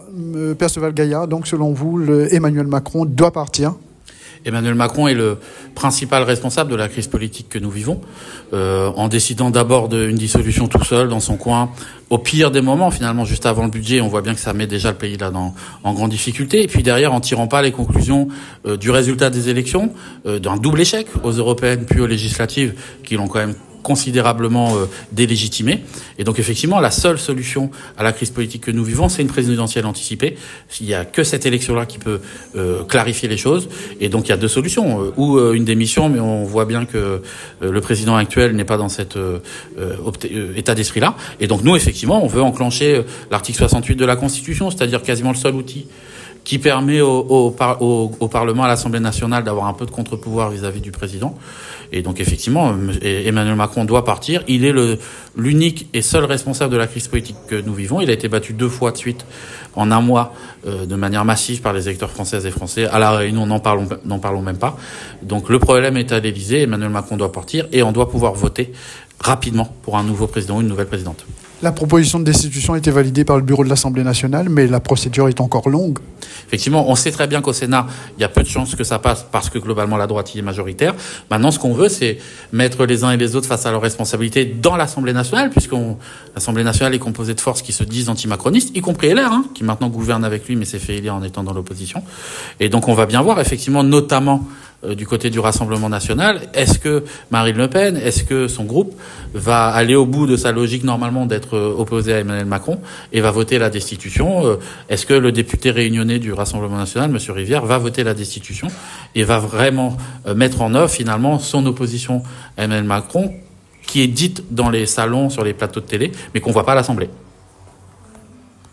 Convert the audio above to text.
Perceval Gaillard, donc selon vous, Emmanuel Macron doit partir? Emmanuel Macron est le principal responsable de la crise politique que nous vivons, en décidant d'abord d'une dissolution tout seul dans son coin, au pire des moments, finalement, juste avant le budget. On voit bien que ça met déjà le pays là en grande difficulté. Et puis derrière, en tirant pas les conclusions du résultat des élections, d'un double échec aux européennes puis aux législatives, qui l'ont quand même considérablement délégitimé. Et donc effectivement, la seule solution à la crise politique que nous vivons, c'est une présidentielle anticipée. Il n'y a que cette élection-là qui peut clarifier les choses. Et donc il y a deux solutions. Ou une démission, mais on voit bien que le président actuel n'est pas dans cet état d'esprit-là. Et donc nous, effectivement, on veut enclencher l'article 68 de la Constitution, c'est-à-dire quasiment le seul outil qui permet au Parlement, à l'Assemblée nationale, d'avoir un peu de contre-pouvoir vis-à-vis du président. Et donc effectivement, Emmanuel Macron doit partir. Il est l'unique et seul responsable de la crise politique que nous vivons. Il a été battu 2 fois de suite en un mois, de manière massive par les électeurs françaises et français. À La Réunion, n'en parlons même pas. Donc le problème est à l'Élysée. Emmanuel Macron doit partir et on doit pouvoir voter rapidement pour un nouveau président ou une nouvelle présidente. La proposition de destitution a été validée par le bureau de l'Assemblée nationale, mais la procédure est encore longue. Effectivement, on sait très bien qu'au Sénat, il y a peu de chances que ça passe parce que globalement la droite y est majoritaire. Maintenant, ce qu'on veut, c'est mettre les uns et les autres face à leurs responsabilités dans l'Assemblée nationale, puisque l'Assemblée nationale est composée de forces qui se disent antimacronistes, y compris LR, qui maintenant gouverne avec lui, mais s'est fait élire en étant dans l'opposition. Et donc on va bien voir, effectivement, notamment du côté du Rassemblement national, est-ce que Marine Le Pen, est-ce que son groupe va aller au bout de sa logique normalement d'être opposé à Emmanuel Macron et va voter la destitution? Est-ce que le député réunionnais du Rassemblement national, M. Rivière, va voter la destitution et va vraiment mettre en œuvre finalement son opposition à Emmanuel Macron, qui est dite dans les salons, sur les plateaux de télé, mais qu'on voit pas à l'Assemblée?